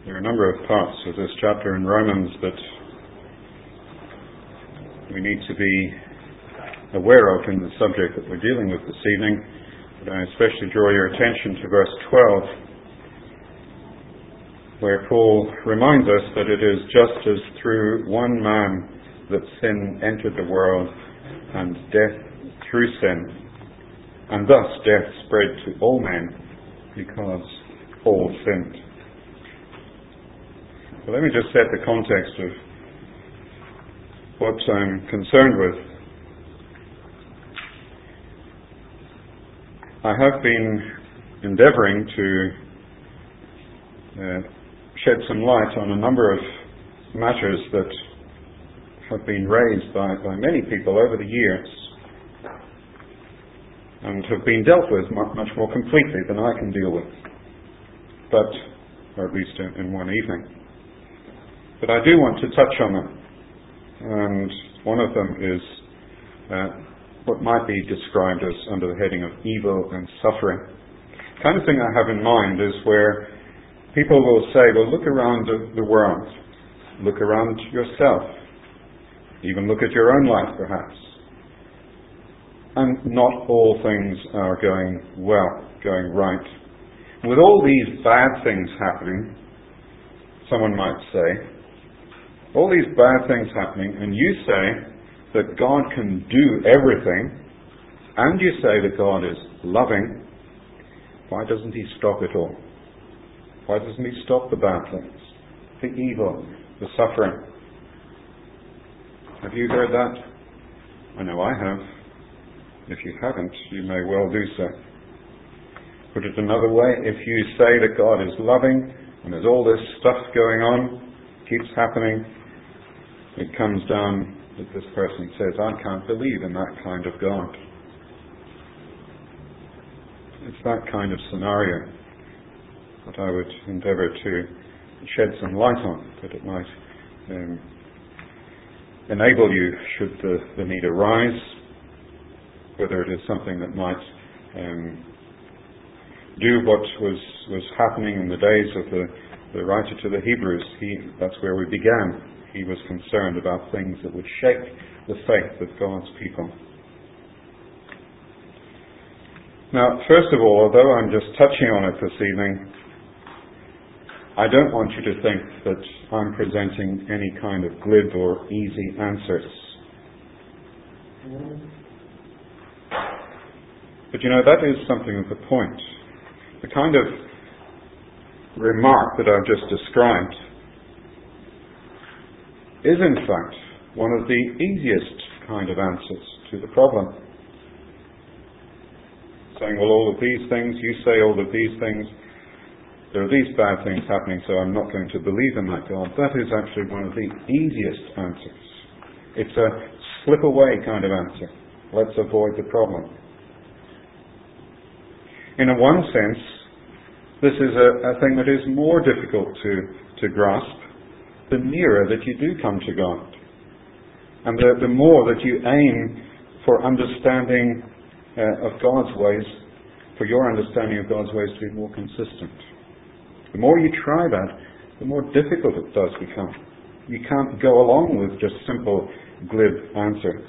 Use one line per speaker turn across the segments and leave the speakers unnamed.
There are a number of parts of this chapter in Romans that we need to be aware of in the subject that we're dealing with this evening. But I especially draw your attention to verse 12, where Paul reminds us that it is just as through one man that sin entered the world, and death through sin, and thus death spread to all men because all sinned. So let me just set the context of what I'm concerned with. I have been endeavouring to shed some light on a number of matters that have been raised by many people over the years and have been dealt with much more completely than I can deal with, or at least in one evening. But I do want to touch on them, and one of them is what might be described as under the heading of evil and suffering. The kind of thing I have in mind is where people will say, well, look around the world, look around yourself, even look at your own life perhaps, and not all things are going well, going right. With all these bad things happening, someone might say, all these bad things happening, and you say that God can do everything, and you say that God is loving, why doesn't He stop it all? Why doesn't He stop the bad things, the evil, the suffering? Have you heard that? I know I have. If you haven't, you may well do so. Put it another way, if you say that God is loving, and there's all this stuff going on, keeps happening, it comes down that this person says, I can't believe in that kind of God. It's that kind of scenario that I would endeavour to shed some light on, that it might enable you, should the need arise, whether it is something that might do what was happening in the days of the writer to the Hebrews. That's where we began. He was concerned about things that would shake the faith of God's people. Now, first of all, although I'm just touching on it this evening, I don't want you to think that I'm presenting any kind of glib or easy answers. But that is something of the point. The kind of remark that I've just described is in fact one of the easiest kind of answers to the problem. Saying, well, all of these things, you say all of these things, there are these bad things happening, so I'm not going to believe in that God. That is actually one of the easiest answers. It's a slip away kind of answer. Let's avoid the problem. In one sense, this is a thing that is more difficult to grasp the nearer that you do come to God. And the more that you aim for understanding of God's ways, for your understanding of God's ways to be more consistent. The more you try that, the more difficult it does become. You can't go along with just simple, glib answers.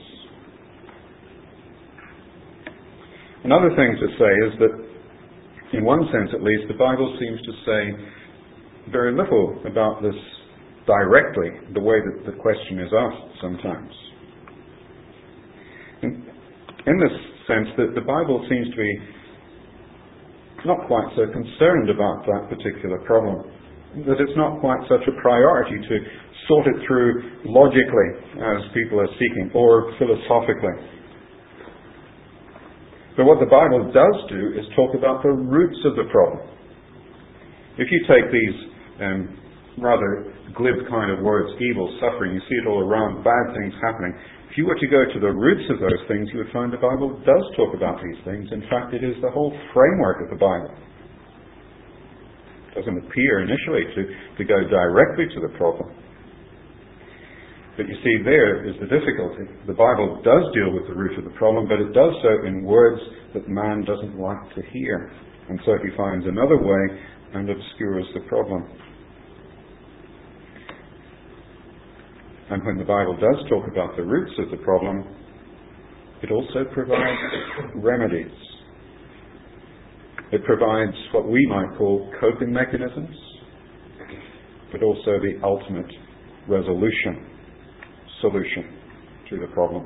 Another thing to say is that, in one sense at least, the Bible seems to say very little about this directly, the way that the question is asked sometimes. In this sense, that the Bible seems to be not quite so concerned about that particular problem, that it's not quite such a priority to sort it through logically as people are seeking, or philosophically. But what the Bible does do is talk about the roots of the problem. If you take these rather glib kind of words, evil, suffering, you see it all around, bad things happening. If you were to go to the roots of those things, you would find the Bible does talk about these things. In fact, it is the whole framework of the Bible. It doesn't appear initially to go directly to the problem. But you see, there is the difficulty. The Bible does deal with the root of the problem, but it does so in words that man doesn't like to hear. And so he finds another way and obscures the problem. And when the Bible does talk about the roots of the problem, it also provides remedies. It provides what we might call coping mechanisms, but also the ultimate solution to the problem.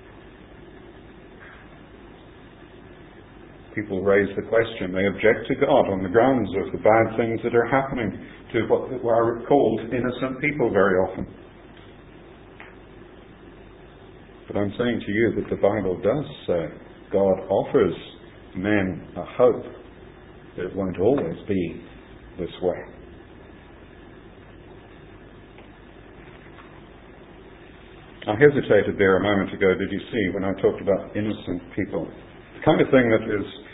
People raise the question, they object to God on the grounds of the bad things that are happening to what are called innocent people very often. But I'm saying to you that the Bible does say God offers men a hope that it won't always be this way. I hesitated there a moment ago, did you see, when I talked about innocent people. The kind of thing that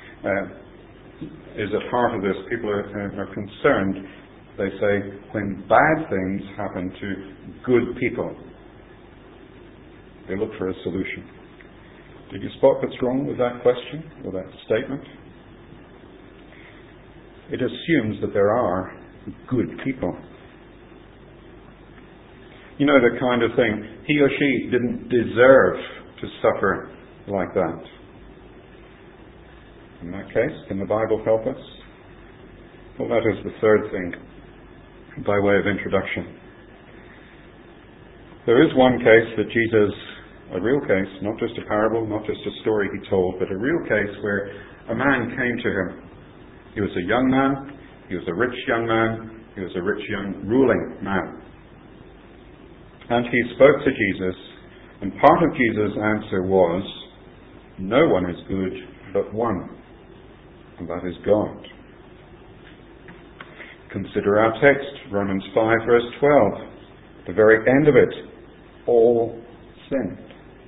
is at heart of this, people are concerned, they say, when bad things happen to good people, they look for a solution. Did you spot what's wrong with that question, with that statement? It assumes that there are good people. You know, the kind of thing, he or she didn't deserve to suffer like that. In that case, can the Bible help us? Well, that is the third thing, by way of introduction. There is one case that Jesus, a real case, not just a parable, not just a story he told, but a real case where a man came to him. He was a young man, he was a rich young man, he was a rich young ruling man. And he spoke to Jesus, and part of Jesus' answer was, no one is good but one, and that is God. Consider our text, Romans 5 verse 12. The very end of it, all sinned.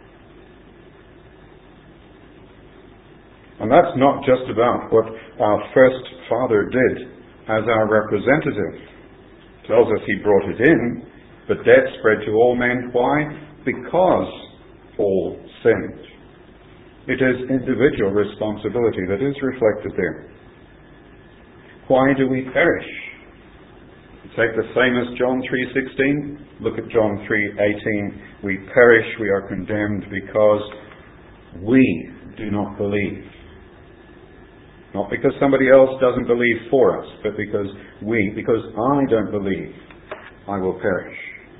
And that's not just about what our first father did as our representative. It tells us he brought it in, but death spread to all men. Why? Because all sinned. It is individual responsibility that is reflected there. Why do we perish? Take the same as John 3:16. Look at John 3:18. We perish, we are condemned because we do not believe. Not because somebody else doesn't believe for us, but because I don't believe, I will perish.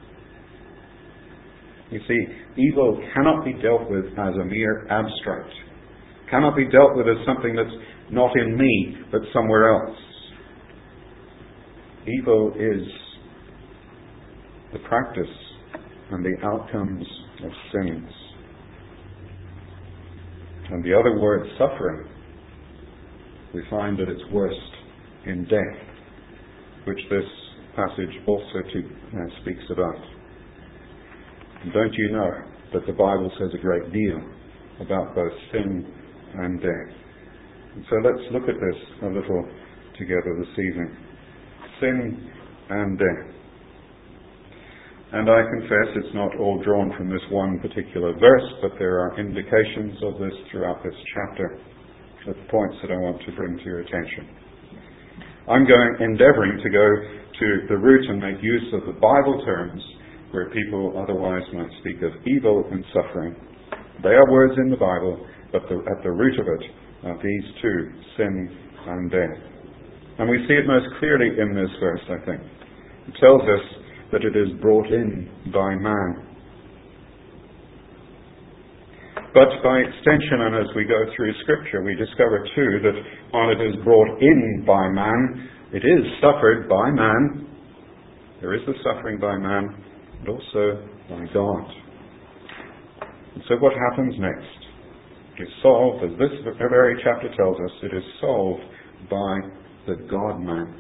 You see, evil cannot be dealt with as a mere abstract. Cannot be dealt with as something that's not in me, but somewhere else. Evil is the practice and the outcomes of sins. And the other word, suffering, we find that it's worst in death, which this passage also speaks about. And don't you know that the Bible says a great deal about both sin and death? And so let's look at this a little together this evening. Sin and death. And I confess it's not all drawn from this one particular verse, but there are indications of this throughout this chapter, at the points that I want to bring to your attention. I'm endeavouring to go to the root and make use of the Bible terms where people otherwise might speak of evil and suffering. They are words in the Bible, but at the root of it are these two, sin and death. And we see it most clearly in this verse, I think. It tells us that it is brought in by man. But by extension, and as we go through Scripture, we discover too that while it is brought in by man, it is suffered by man. There is the suffering by man, but also by God. And so what happens next? It's solved, as this very chapter tells us, it is solved by the God-man.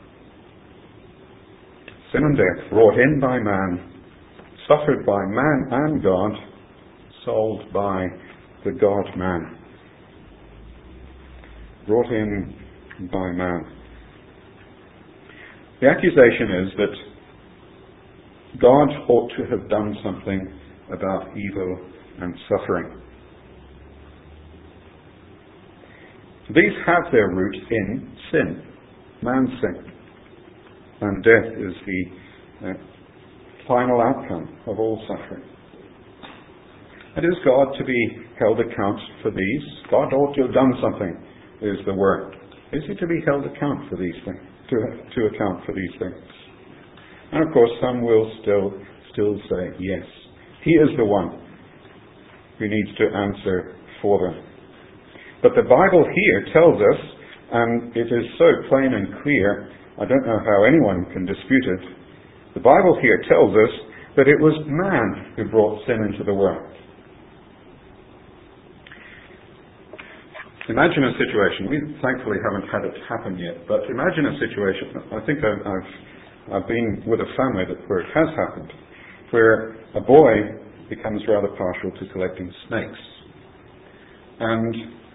Sin and death brought in by man, suffered by man and God, solved by the God-man. Brought in by man. The accusation is that God ought to have done something about evil and suffering. These have their root in sin, man's sin. And death is the final outcome of all suffering. And is God to be held account for these? God ought to have done something, is the word. Is he to be held account for these things? To account for these things? And of course, some will still say yes. He is the one who needs to answer for them. But the Bible here tells us, and it is so plain and clear, I don't know how anyone can dispute it. The Bible here tells us that it was man who brought sin into the world. Imagine a situation, we thankfully haven't had it happen yet, but imagine a situation, I think I've been with a family where it has happened, where a boy becomes rather partial to collecting snakes. And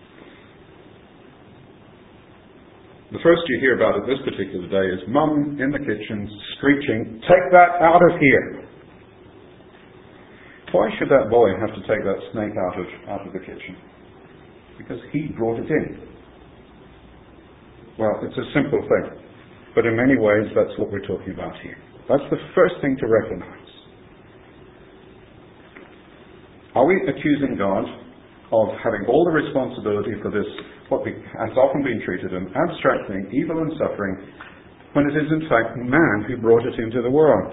the first you hear about it this particular day is Mum in the kitchen screeching, "Take that out of here!" Why should that boy have to take that snake out of the kitchen? Because he brought it in. Well, it's a simple thing, but in many ways that's what we're talking about here. That's the first thing to recognize. Are we accusing God of having all the responsibility for this, what has often been treated an abstract thing, evil and suffering, when it is in fact man who brought it into the world?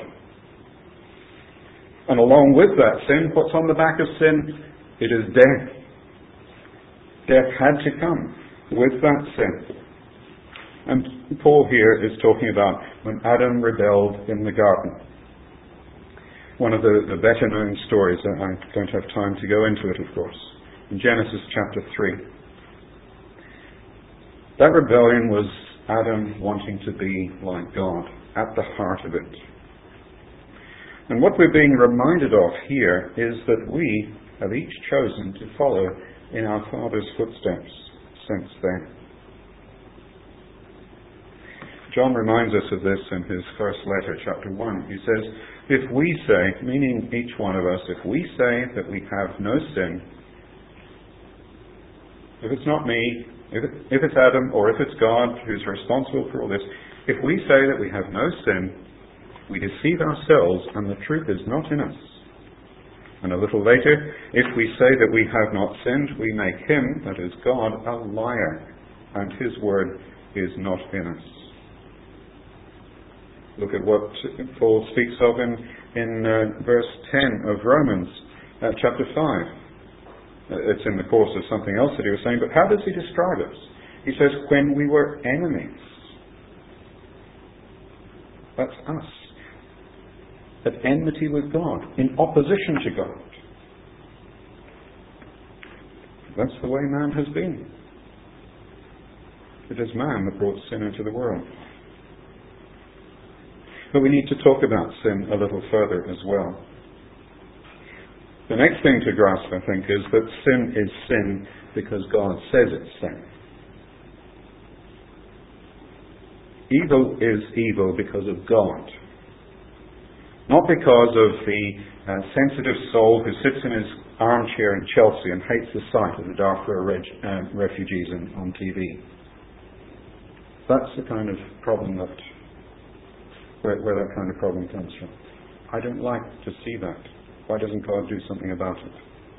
And along with that sin, what's on the back of sin? It is death. Death had to come with that sin. And Paul here is talking about when Adam rebelled in the garden. One of the better known stories, I don't have time to go into it, of course, in Genesis chapter 3. That rebellion was Adam wanting to be like God, at the heart of it. And what we're being reminded of here is that we have each chosen to follow in our Father's footsteps since then. John reminds us of this in his first letter, chapter 1. He says, if we say, meaning each one of us, if we say that we have no sin, if it's not me, if it's Adam, or if it's God who's responsible for all this, if we say that we have no sin, we deceive ourselves and the truth is not in us. And a little later, if we say that we have not sinned, we make him, that is God, a liar, and his word is not in us. Look at what Paul speaks of in verse 10 of Romans, chapter 5. It's in the course of something else that he was saying, but how does he describe us? He says, when we were enemies. That's us. At enmity with God, in opposition to God. That's the way man has been. It is man that brought sin into the world. But we need to talk about sin a little further as well. The next thing to grasp, I think, is that sin is sin because God says it's sin. Evil is evil because of God. Not because of the sensitive soul who sits in his armchair in Chelsea and hates the sight of the Darfur refugees on TV. That's the kind of problem where that kind of problem comes from. I don't like to see that. Why doesn't God do something about it?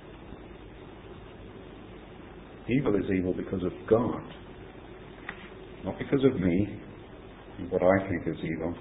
Evil is evil because of God, not because of me and what I think is evil.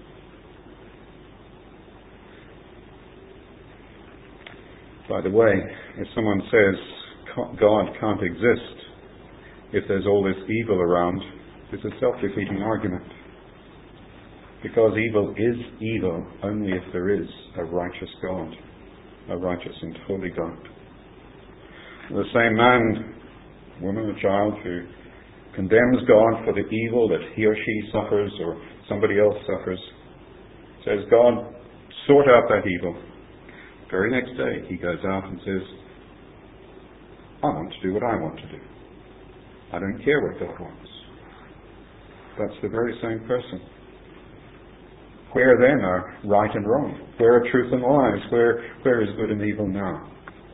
By the way, if someone says God can't exist if there's all this evil around, it's a self-defeating argument. Because evil is evil only if there is a righteous God, a righteous and holy God. The same man, woman, or child who condemns God for the evil that he or she suffers or somebody else suffers, says, God, sort out that evil. The very next day he goes out and says, I want to do what I want to do. I don't care what God wants. That's the very same person. Where then are right and wrong? Where are truth and lies? Where is good and evil now?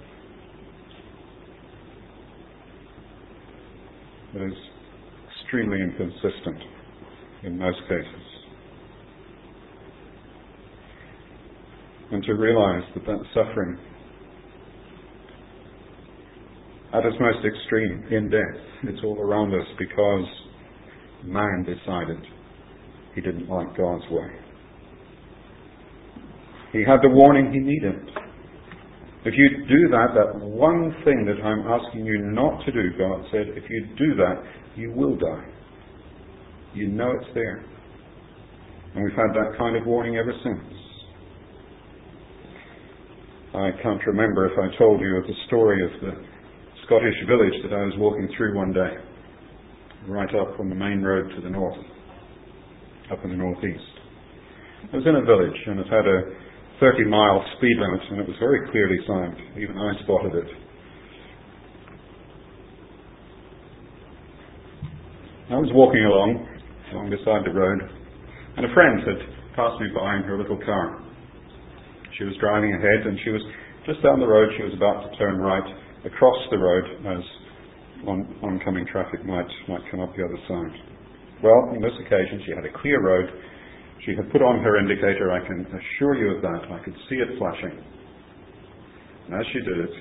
It is extremely inconsistent in most cases. and to realize that that suffering, at its most extreme, in death, it's all around us because man decided he didn't like God's way. He had the warning he needed. If you do that one thing that I'm asking you not to do, God said, if you do that, you will die. You know it's there. And we've had that kind of warning ever since. I can't remember if I told you of the story of the Scottish village that I was walking through one day, right up on the main road to the north, up in the northeast. I was in a village and it had a 30-mile speed limit, and it was very clearly signed. Even I spotted it. I was walking along beside the road, and a friend had passed me by in her little car. She was driving ahead, and she was just down the road. She was about to turn right across the road as oncoming traffic might come up the other side. Well, on this occasion, she had a clear road. She had put on her indicator. I can assure you of that. I could see it flashing. And as she did it,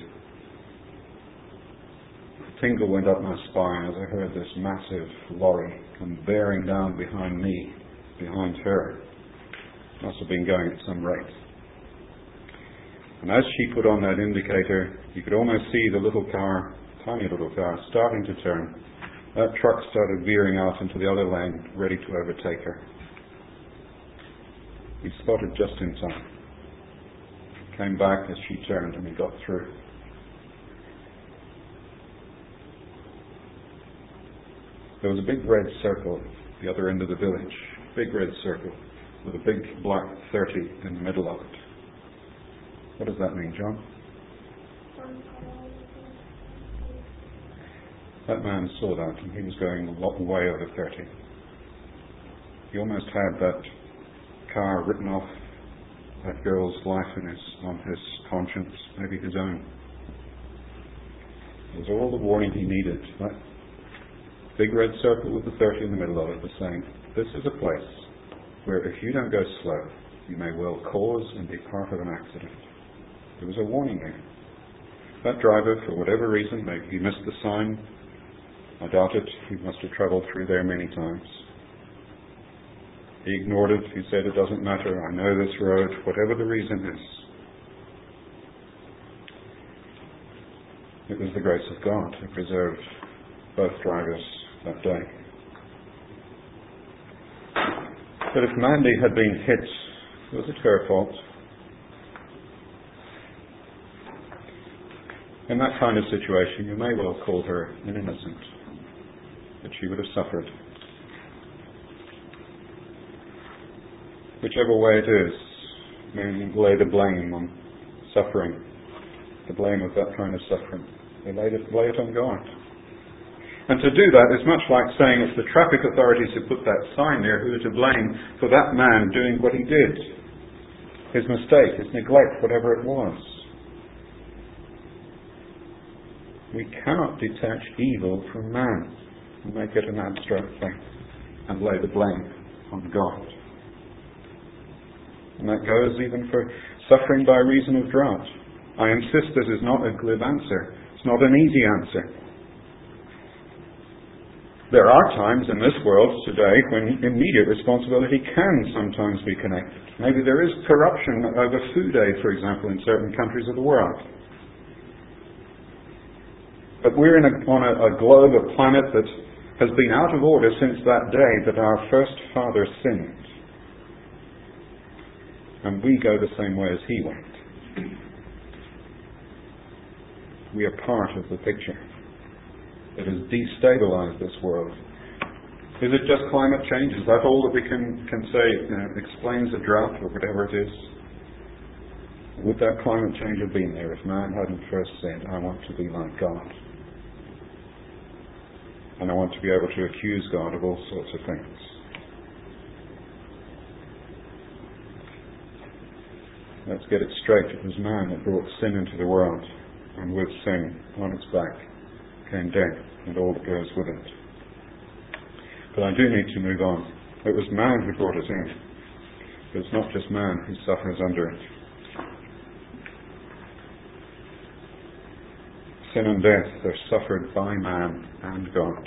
a tingle went up my spine as I heard this massive lorry come bearing down behind me, behind her. Must have been going at some rate. And as she put on that indicator, you could almost see the little car, tiny little car, starting to turn. That truck started veering out into the other lane, ready to overtake her. We spotted just in time. Came back as she turned and we got through. There was a big red circle at the other end of the village. Big red circle with a big black 30 in the middle of it. What does that mean, John? That man saw that and he was going a lot way over 30. He almost had that car written off that girl's life on his conscience, maybe his own. It was all the warning he needed. That big red circle with the 30 in the middle of it was saying, this is a place where if you don't go slow, you may well cause and be part of an accident. There was a warning there. That driver, for whatever reason, maybe he missed the sign. I doubt it. He must have travelled through there many times. He ignored it. He said, it doesn't matter. I know this road, whatever the reason is. It was the grace of God who preserved both drivers that day. But if Mandy had been hit, was it her fault? In that kind of situation, you may well call her an innocent, but she would have suffered. Whichever way it is, may lay the blame on suffering, the blame of that kind of suffering. They lay it on God. And to do that is much like saying it's the traffic authorities who put that sign there who are to blame for that man doing what he did. His mistake, his neglect, whatever it was. We cannot detach evil from man and make it an abstract thing and lay the blame on God. And that goes even for suffering by reason of drought. I insist this is not a glib answer. It's not an easy answer. There are times in this world today when immediate responsibility can sometimes be connected. Maybe there is corruption over food aid, for example, in certain countries of the world. But we're on a globe, a planet that has been out of order since that day that our first father sinned. And we go the same way as he went. We are part of the picture. It has destabilized this world. Is it just climate change? Is that all that we can say explains a drought or whatever it is? Would that climate change have been there if man hadn't first said, I want to be like God? And I want to be able to accuse God of all sorts of things. Let's get it straight. It was man that brought sin into the world, and with sin on its back came death and all that goes with it. But I do need to move on. It was man who brought it in. But it's not just man who suffers under it. sin and death, they're suffered by man and God.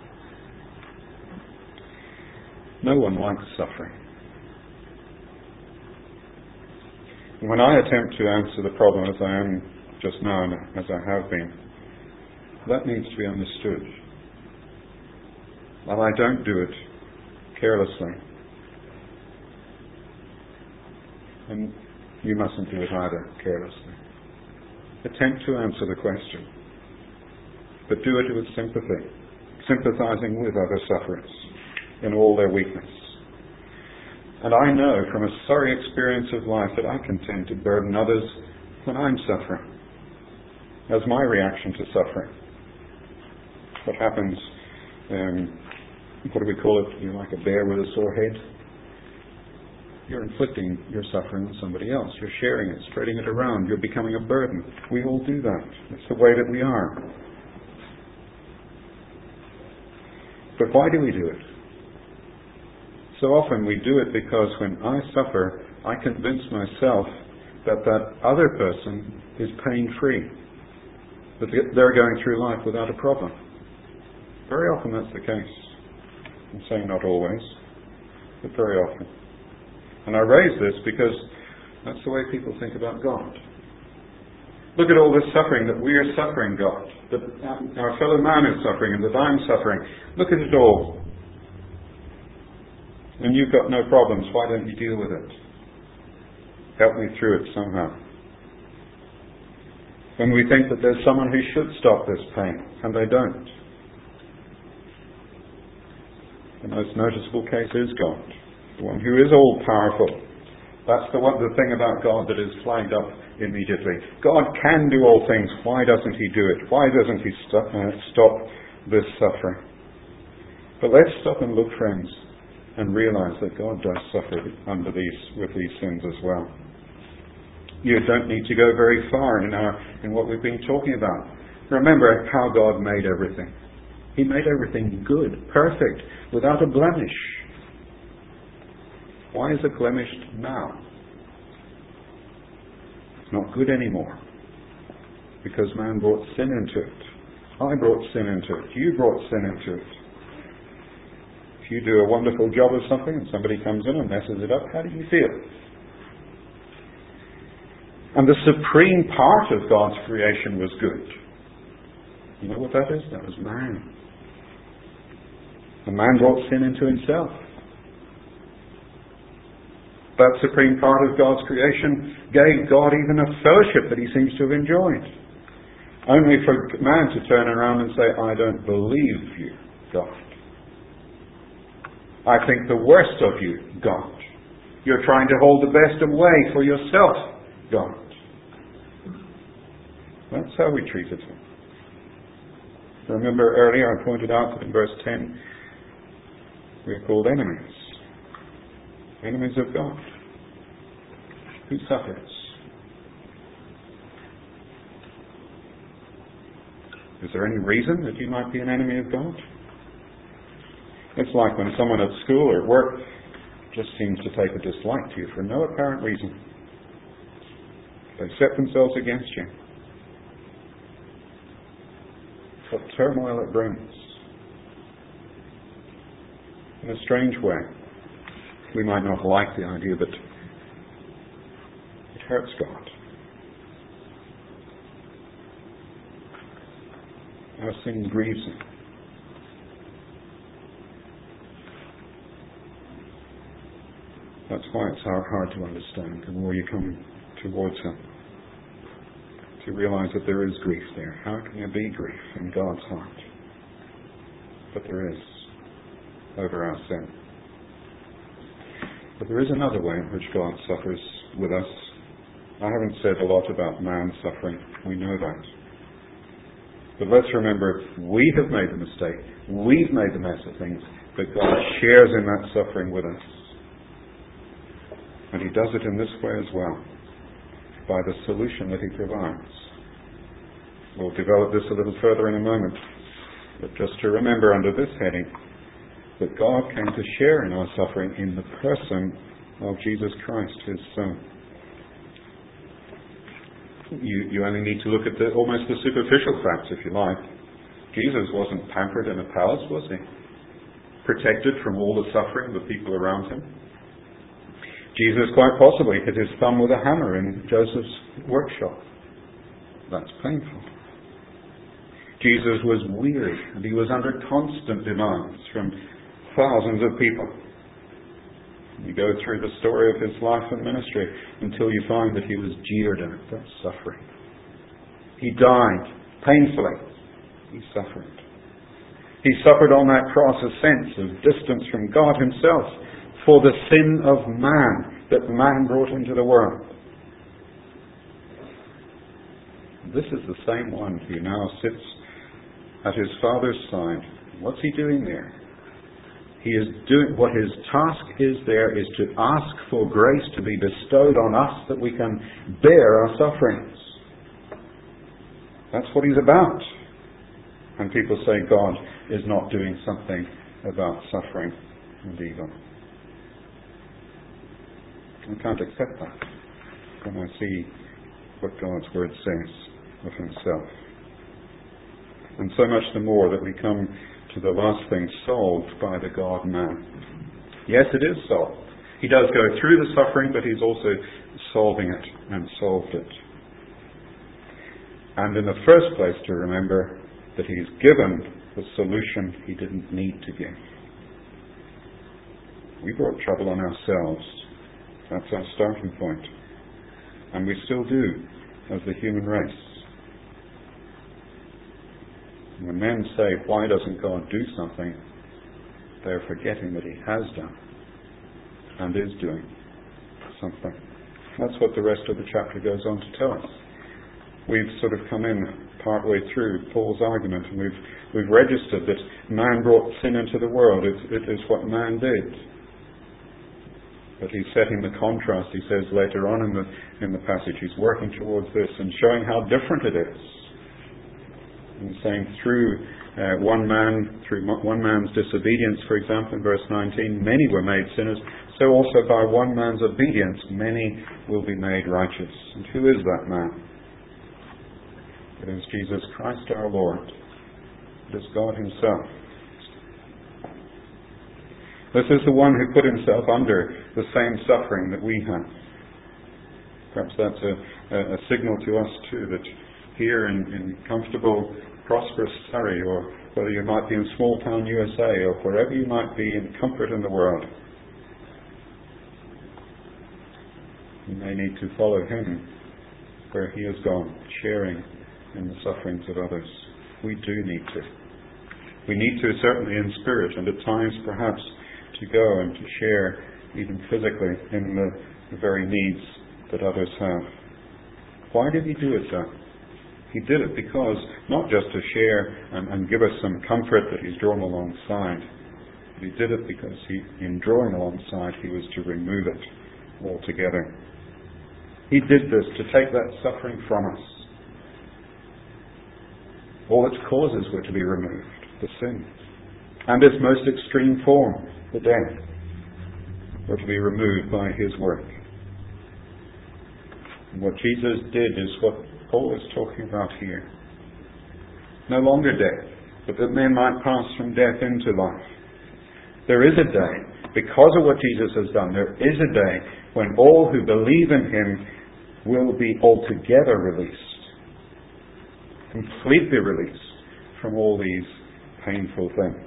No one likes suffering. When I attempt to answer the problem as I am just now and as I have been, that needs to be understood. And I don't do it carelessly. And you mustn't do it either carelessly. Attempt to answer the question, but do it with sympathy, sympathizing with other sufferers in all their weakness. And I know from a sorry experience of life that I can tend to burden others when I'm suffering, as my reaction to suffering. What happens, what do we call it? You're like a bear with a sore head. You're inflicting your suffering on somebody else. You're sharing it, spreading it around. You're becoming a burden. We all do that. It's the way that we are. But why do we do it? So often we do it because when I suffer, I convince myself that that other person is pain-free, that they're going through life without a problem. Very often that's the case. I'm saying not always, but very often. And I raise this because that's the way people think about God. Look at all this suffering that we are suffering, God, that our fellow man is suffering and that I'm suffering. Look at it all. And you've got no problems. Why don't you deal with it? Help me through it somehow. When we think that there's someone who should stop this pain, and they don't. The most noticeable case is God, the one who is all-powerful. That's the thing about God that is flagged up immediately. God can do all things. Why doesn't He do it? Why doesn't He stop this suffering? But let's stop and look, friends, and realize that God does suffer with these sins as well. You don't need to go very far in what we've been talking about. Remember how God made everything. He made everything good, perfect, without a blemish. Why is it blemished now? It's not good anymore. Because man brought sin into it. I brought sin into it. You brought sin into it. If you do a wonderful job of something and somebody comes in and messes it up, how do you feel? And the supreme part of God's creation was good. You know what that is? That was man. And man brought sin into himself. That supreme part of God's creation gave God even a fellowship that He seems to have enjoyed. Only for man to turn around and say, I don't believe you, God. I think the worst of you, God. You're trying to hold the best away for yourself, God. That's how we treated Him. Remember earlier I pointed out that in verse 10 we are called enemies. Enemies of God. Who suffers? Is there any reason that you might be an enemy of God? It's like when someone at school or at work just seems to take a dislike to you for no apparent reason. They set themselves against you. What turmoil it brings. In a strange way. We might not like the idea, but it hurts God. Our sin grieves Him. That's why it's hard to understand the more you come towards Him. To realize that there is grief there. How can there be grief in God's heart? But there is, over our sin. But there is another way in which God suffers with us. I haven't said a lot about man's suffering. We know that. But let's remember, we have made the mistake. We've made the mess of things. But God shares in that suffering with us. And He does it in this way as well. By the solution that He provides. We'll develop this a little further in a moment. But just to remember under this heading, that God came to share in our suffering in the person of Jesus Christ, His Son. You only need to look at almost the superficial facts, if you like. Jesus wasn't pampered in a palace, was he? Protected from all the suffering of the people around him. Jesus quite possibly hit his thumb with a hammer in Joseph's workshop. That's painful. Jesus was weary and he was under constant demands from thousands of people. You go through the story of his life and ministry until you find that he was jeered at. That's suffering. He died painfully. He suffered. He suffered on that cross a sense of distance from God himself for the sin of man that man brought into the world. This is the same one who now sits at his Father's side. What's he doing there? He is doing what his task is there is to ask for grace to be bestowed on us that we can bear our sufferings. That's what he's about. And people say God is not doing something about suffering and evil. I can't accept that when I see what God's Word says of himself. And so much the more that we come to the last thing, solved by the God-man. Yes, it is solved. He does go through the suffering, but he's also solving it and solved it. And in the first place to remember that he's given the solution he didn't need to give. We brought trouble on ourselves. That's our starting point. And we still do as the human race. When men say, why doesn't God do something? They're forgetting that he has done and is doing something. That's what the rest of the chapter goes on to tell us. We've sort of come in partway through Paul's argument and we've registered that man brought sin into the world. It is what man did. But he's setting the contrast, he says later on in the passage. He's working towards this and showing how different it is. And saying through one man's disobedience, for example, in verse 19, many were made sinners, so also by one man's obedience many will be made righteous. And who is that man? It is Jesus Christ our Lord. It is God himself. This is the one who put himself under the same suffering that we have. Perhaps that's a signal to us too, that here in comfortable, prosperous Surrey, or whether you might be in small town USA, or wherever you might be in comfort in the world, you may need to follow him where he has gone, sharing in the sufferings of others. We do need to. We need to, certainly in spirit, and at times perhaps to go and to share, even physically, in the very needs that others have. Why did he do it then? He did it because, not just to share and give us some comfort that he's drawn alongside, but he did it because in drawing alongside, he was to remove it altogether. He did this to take that suffering from us. All its causes were to be removed, the sin. And its most extreme form, the death, were to be removed by his work. And what Jesus did is what Paul is talking about here. No longer death, but that men might pass from death into life. There is a day, because of what Jesus has done, there is a day when all who believe in him will be altogether released, completely released from all these painful things.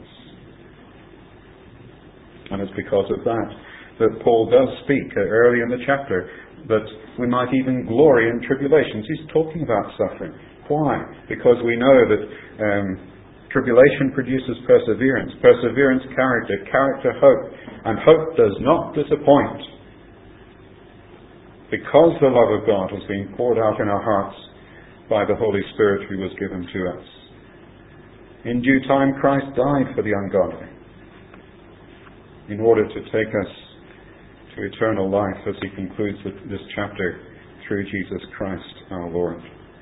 And it's because of that Paul does speak early in the chapter that we might even glory in tribulations. He's talking about suffering. Why? Because we know that tribulation produces perseverance. Perseverance, character. Character, hope. And hope does not disappoint. Because the love of God has been poured out in our hearts by the Holy Spirit who was given to us. In due time, Christ died for the ungodly in order to take us to eternal life, as he concludes this chapter, through Jesus Christ our Lord.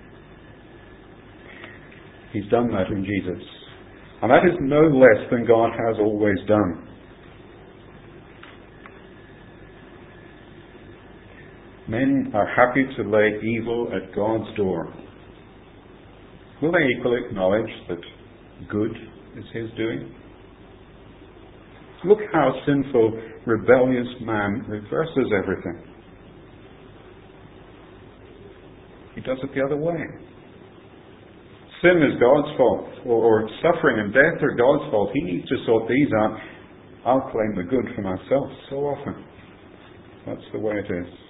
He's done that in Jesus. And that is no less than God has always done. Men are happy to lay evil at God's door. Will they equally acknowledge that good is His doing? Look how sinful, rebellious man reverses everything. He does it the other way. Sin is God's fault, or suffering and death are God's fault. He needs to sort these out. I'll claim the good for myself so often. That's the way it is.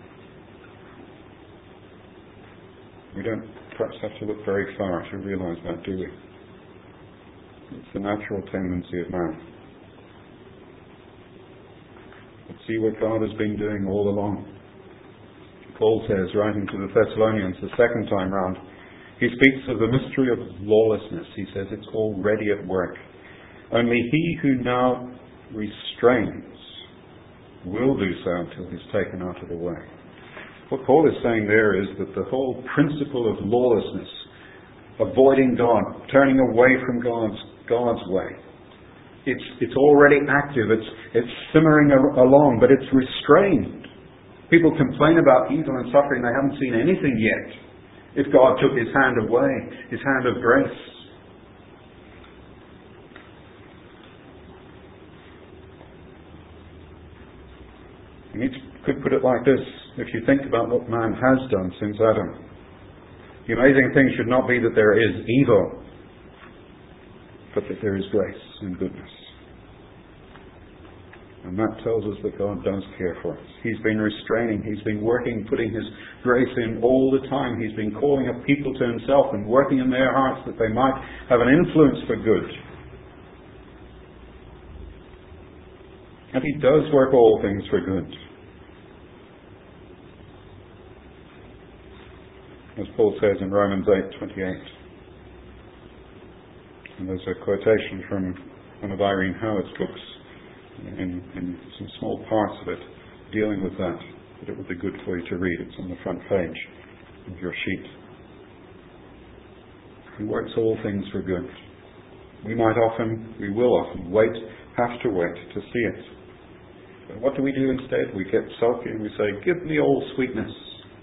We don't perhaps have to look very far to realize that, do we? It's the natural tendency of man. But see what God has been doing all along. Paul says, writing to the Thessalonians the second time round, he speaks of the mystery of lawlessness. He says it's already at work. Only he who now restrains will do so until he's taken out of the way. What Paul is saying there is that the whole principle of lawlessness, avoiding God, turning away from God's way, it's already active, it's simmering along, but it's restrained. People complain about evil and suffering, they haven't seen anything yet. If God took His hand away, His hand of grace. You could put it like this. If you think about what man has done since Adam, the amazing thing should not be that there is evil, but that there is grace and goodness. And that tells us that God does care for us. He's been restraining, He's been working, putting His grace in all the time. He's been calling up people to Himself and working in their hearts that they might have an influence for good. And He does work all things for good. As Paul says in Romans 8:28. And there's a quotation from one of Irene Howard's books in some small parts of it dealing with that, but it would be good for you to read. It's on the front page of your sheet. He works all things for good. We will often have to wait to see it. But what do we do instead? We get sulky and we say, give me all sweetness,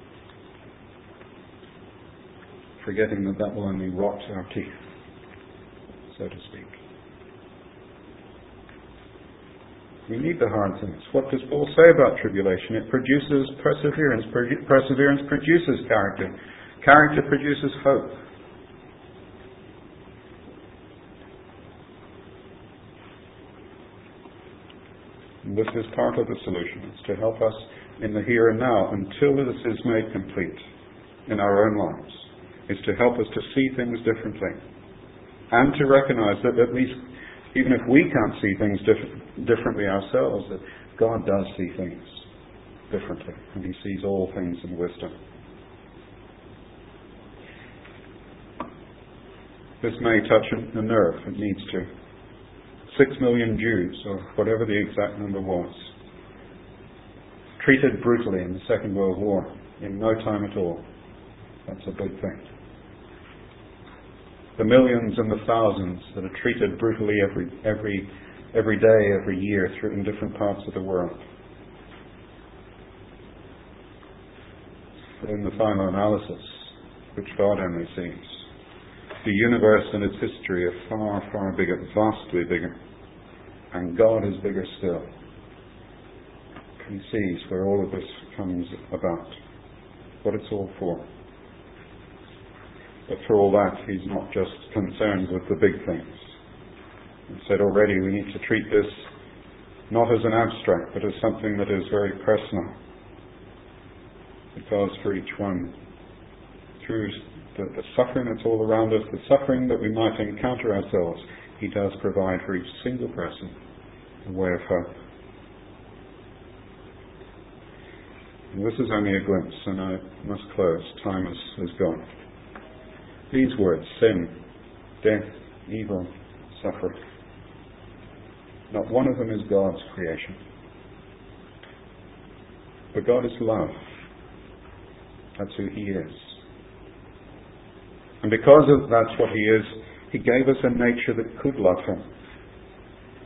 forgetting that will only rot our teeth, so to speak. We need the hard things. What does Paul say about tribulation? It produces perseverance. Perseverance produces character. Character produces hope. And this is part of the solution. It's to help us in the here and now until this is made complete in our own lives. It's to help us to see things differently and to recognize that at least even if we can't see things differently ourselves, that God does see things differently, and He sees all things in wisdom. This may touch a nerve, it needs to. 6 million Jews, or whatever the exact number was, treated brutally in the Second World War, in no time at all. That's a big thing. The millions and the thousands that are treated brutally every day, every year, in different parts of the world. But in the final analysis, which God only sees, the universe and its history are far, far bigger, vastly bigger, and God is bigger still. He sees where all of this comes about, what it's all for. But for all that, He's not just concerned with the big things. I said already, we need to treat this not as an abstract, but as something that is very personal. Because for each one, through the suffering that's all around us, the suffering that we might encounter ourselves, He does provide for each single person a way of hope. And this is only a glimpse, and I must close. Time has gone. These words, sin, death, evil, suffering. Not one of them is God's creation. But God is love. That's who He is. And because that's what He is, He gave us a nature that could love Him.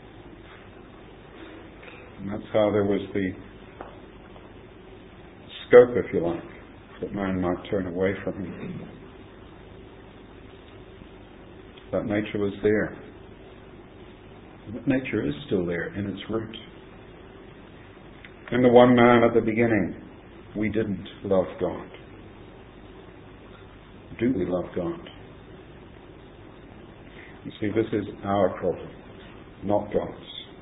And that's how there was the scope, if you like, that man might turn away from him. That nature was there. That nature is still there in its root. In the one man at the beginning, we didn't love God. Do we love God? You see, this is our problem, not God's.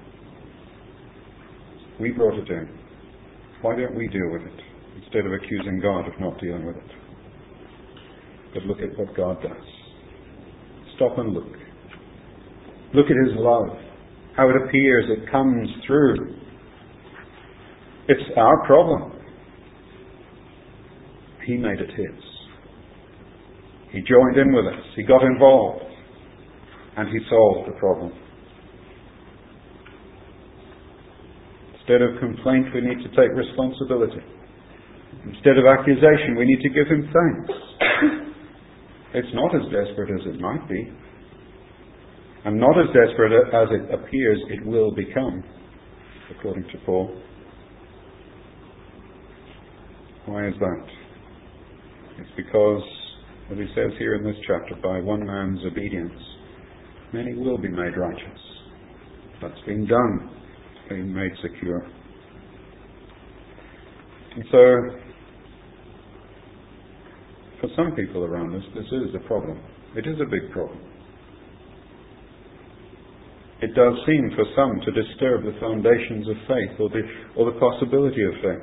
We brought it in. Why don't we deal with it, instead of accusing God of not dealing with it? But look at what God does. Stop and look. Look at His love, how it appears, it comes through. It's our problem. He made it His. He joined in with us. He got involved. And He solved the problem. Instead of complaint, we need to take responsibility. Instead of accusation, we need to give Him thanks. It's not as desperate as it might be. And not as desperate as it appears it will become, according to Paul. Why is that? It's because, as he says here in this chapter, by one man's obedience, many will be made righteous. That's been done, being made secure. And so, for some people around us, this is a problem. It is a big problem. It does seem for some to disturb the foundations of faith or the possibility of faith.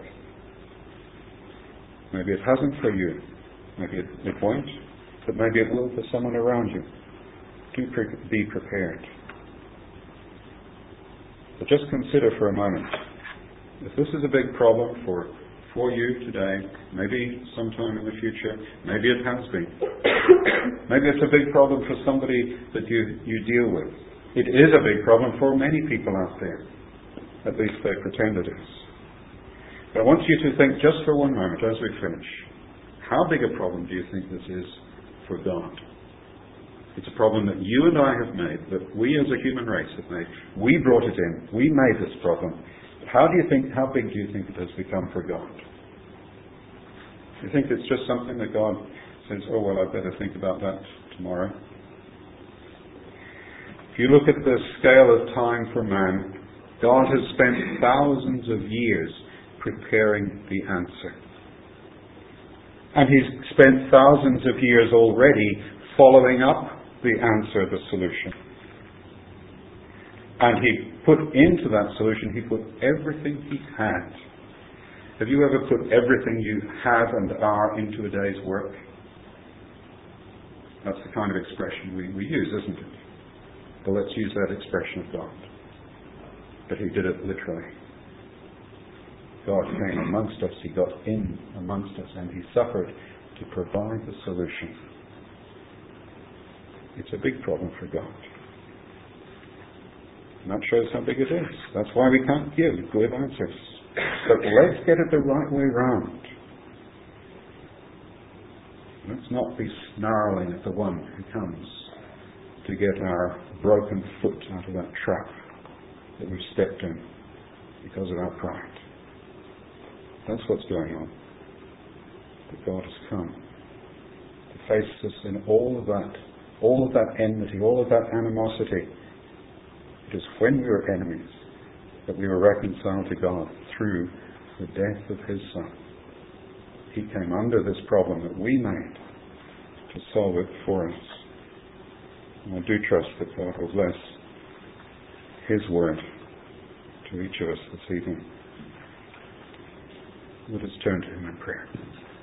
Maybe it hasn't for you. Maybe it won't. But maybe it will for someone around you. Do be prepared. But just consider for a moment, if this is a big problem for you today, maybe sometime in the future, maybe it has been. Maybe it's a big problem for somebody that you deal with. It is a big problem for many people out there. At least they pretend it is. But I want you to think just for one moment as we finish, how big a problem do you think this is for God? It's a problem that you and I have made, that we as a human race have made. We brought it in. We made this problem. How big do you think it has become for God? Do you think it's just something that God says, oh, well, I better think about that tomorrow? If you look at the scale of time for man, God has spent thousands of years preparing the answer. And He's spent thousands of years already following up the answer, the solution. And He put into that solution, He put everything He had. Have you ever put everything you have and are into a day's work? That's the kind of expression we use, isn't it? Well, let's use that expression of God. But He did it literally. God came amongst us, He got in amongst us, and He suffered to provide the solution. It's a big problem for God. And that shows how big it is. That's why we can't give good answers. But let's get it the right way round. Let's not be snarling at the one who comes to get our broken foot out of that trap that we've stepped in because of our pride. That's what's going on. That God has come to face us in all of that enmity, all of that animosity. It is when we were enemies that we were reconciled to God through the death of His Son. He came under this problem that we made to solve it for us. And I do trust that God will bless His word to each of us this evening. Let us turn to Him in prayer.